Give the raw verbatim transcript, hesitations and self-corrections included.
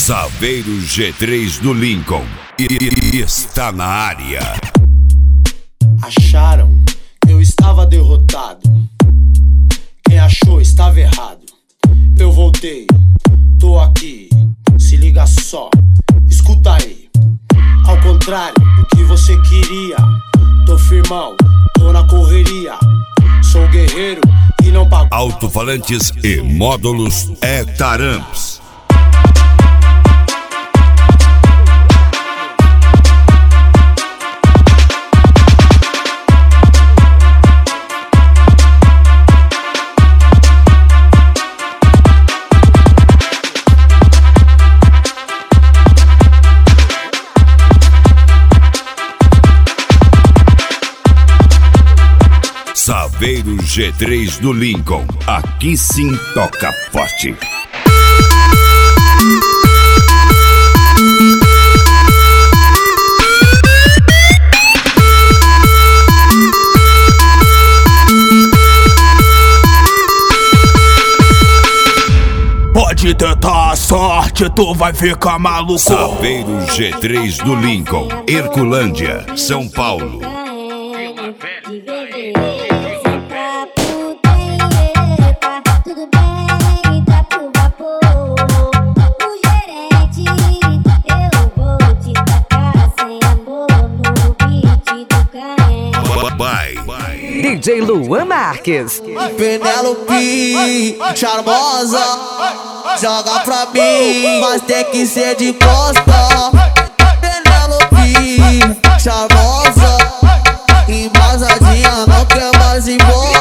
Saveiro G três do Lincoln e, e, e está na área. Acharam que eu estava derrotado. Quem achou estava errado. Eu voltei, tô aqui. Se liga só, escuta aí. Ao contrário do que você queria, tô firmão, tô na correria. Sou guerreiro e não pago. Alto-falantes e módulos Hectaramps. Saveiro G três do Lincoln, aqui sim toca forte. Pode tentar a sorte, tu vai ficar maluco. Saveiro G três do Lincoln, Herculândia, São Paulo. D J Luan Marques. Penélope, charmosa, joga pra mim, mas tem que ser de costa. Penélope, charmosa, embasadinha, não quer mais ir embora.